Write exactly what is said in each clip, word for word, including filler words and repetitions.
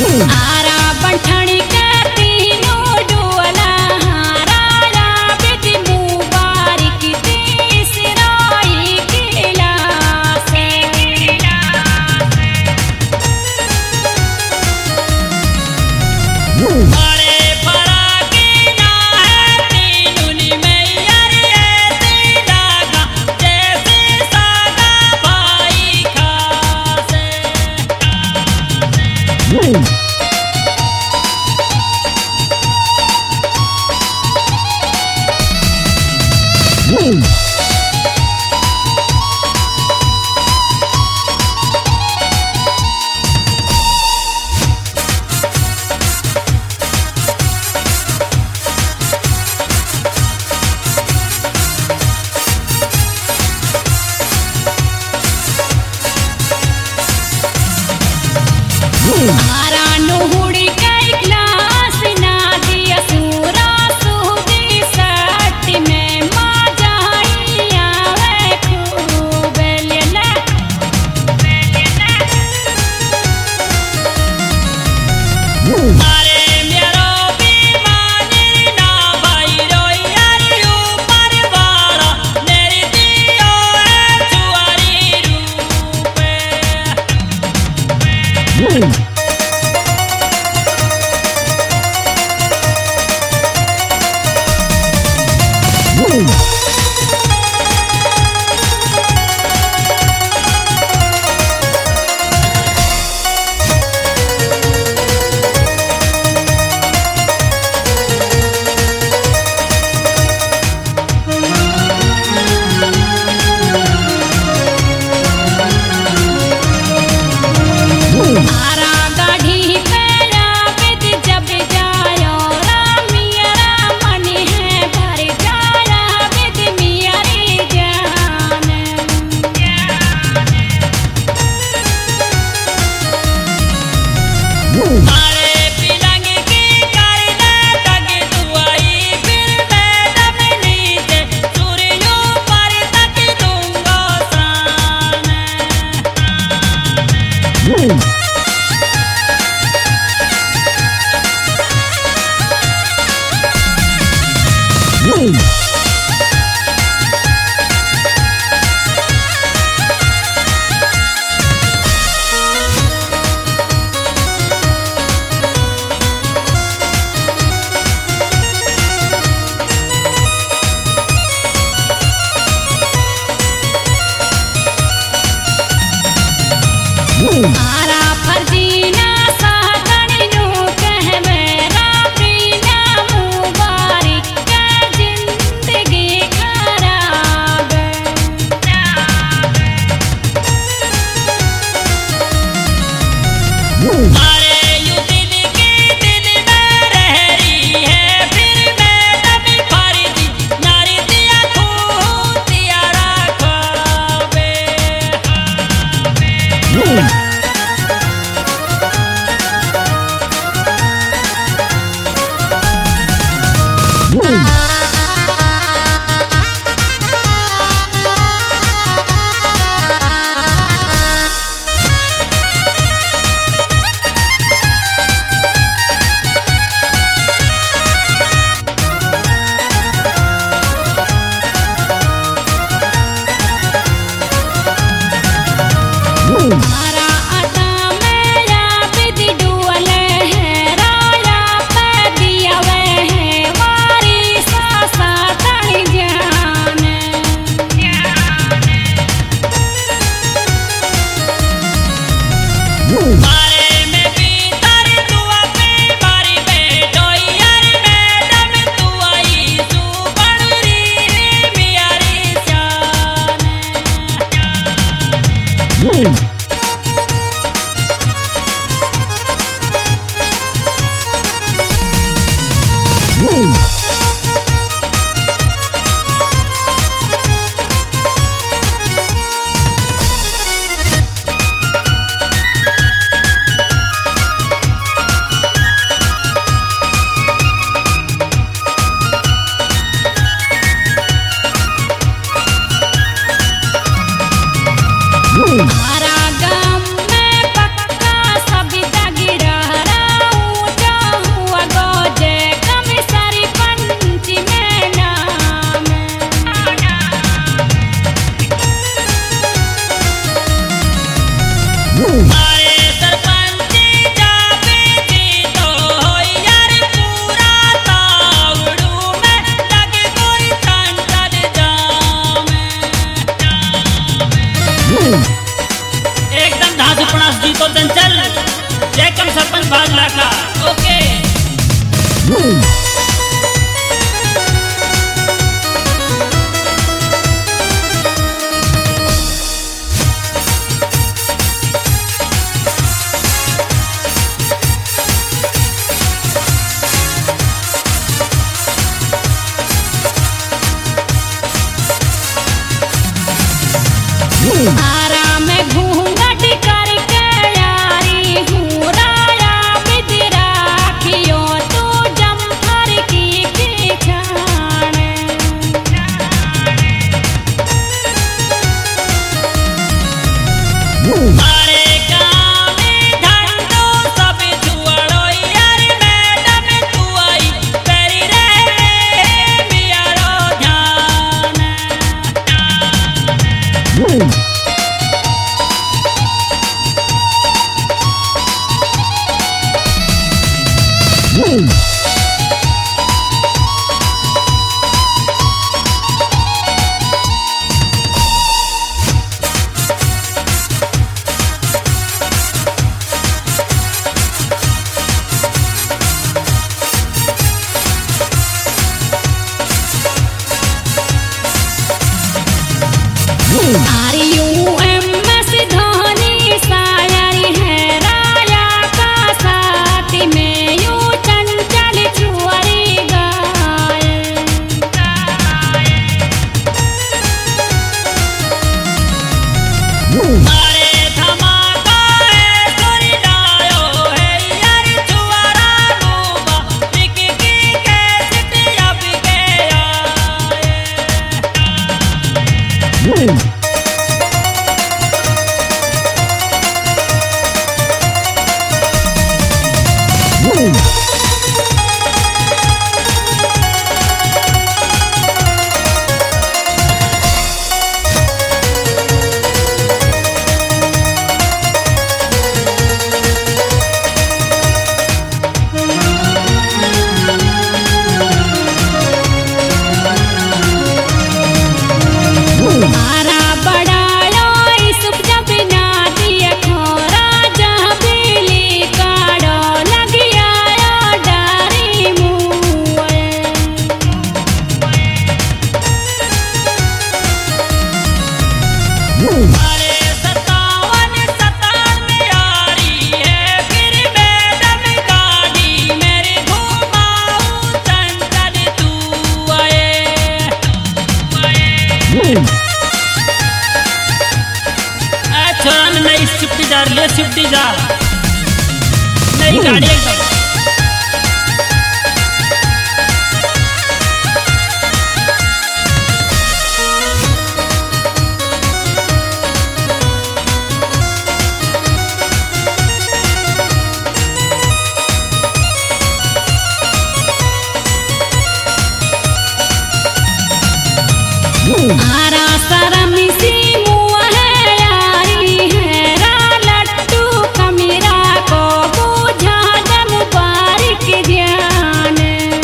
आरा बंठनी के तीनों डोला राजा बिद मुबारक तीसराई किला से बड़े फराके ना है तीनों नी मैया रे ऐसे लागा जैसे सागा भाई खासे आरा नोहुड़ी के ग्लास ना दिया सूरा सूदी सट में माँ जाई आवे खूब लेला अरे मेरो बीमानी ना भाई रोई अरे ऊपर वाला मेरी दियो है छुआरी रूपे आरा गाढ़ी पैरा बिद जब जायो रामियरा मन है भर जाया बिद मियारी जान अरे पिलंग की करना तक दुआई फिर मैडम नीचे सूर्यों पर तक दूंगा सान आरा फरदीना सातनी नु कहवे राबीना मुबारक के जिंदगी खराब अरे यू दिल की दिल में रह रही है फिर मैडम फरीदी नारी दिया खूब दिया रखावे आरा आता मेरा बिद डुअल है राया पे दिया वे है वारी सासा तड़ी जान अरे मैं भीतर दुआ पे मारी बैठो यार मैडम तू आई सुबह री मियारी जान हमारा गाँव में पक्का सबिता गिरहरा मारे धमाका है सुरी लायो है यार छुआरा रूबा लिख की कैसेट अब गया आरा बड़ायो इसुप जब ना दिए खोरा जहाँ बिली काड़ो लगी आयो डारी मुए अरे सतावन सतान में आ रही है फिर मैडम गाड़ी मेरी घुमाऊं चंचल तू आए छोरा ने नई स्विफ्ट डिजायर ले स्विफ्ट डिजायर नई गाड़ी एकदम आरा शरम सी मुआ है यारी है रा लट्टू कमीरा को बुझा दम बारिक ज्ञान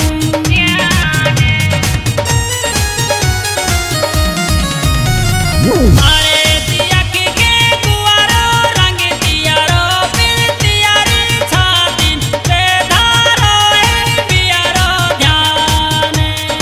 अरे दिया के के गुआरो रंग दियारो फिर दियारी छातिन पे धारो है बियारो ध्यान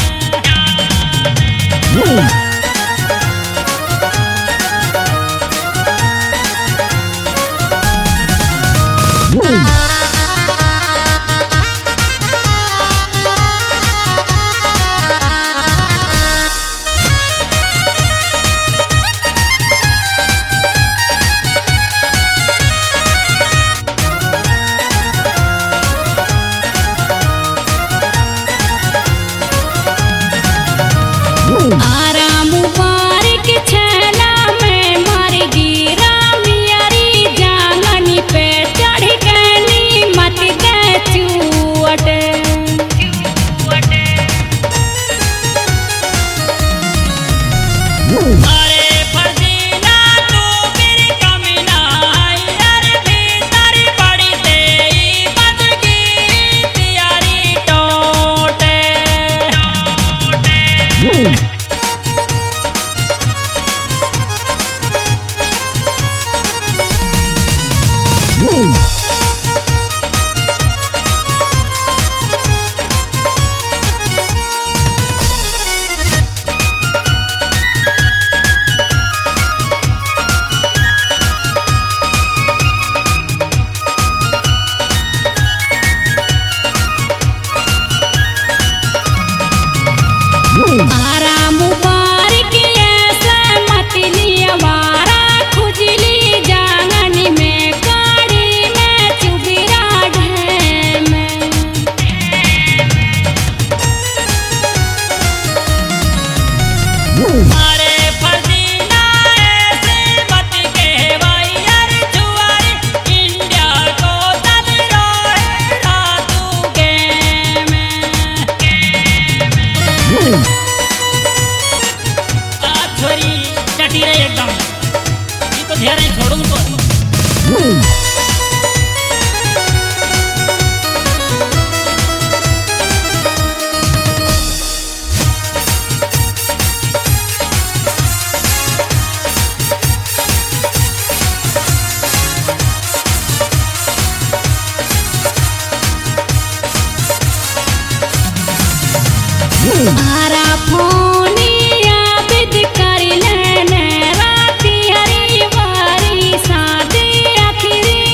आरा मुबारक छेला में मर गिरा मियारी जांगनी पे चढ़ गनी मत गए चुअट अरे फर्जीना तू मेरी कमीना यार भीतर पड़ी तेरी बदगी तियारी टोटे आरा मुबारक ऐसे मत लिया वारा खुजली जांगनी में काड़ी में चुबिरा ढेम अरे फर्जीना ऐसे मत कहवाई यार छुआरी इंडिया को दल रोए रातू गेम आ छोरी चटी रही एकदम ये तो ध्यान नहीं छोड़ूं तो आरा फोनिया बिद कर लेने राती हरी बारी शादी आखिरी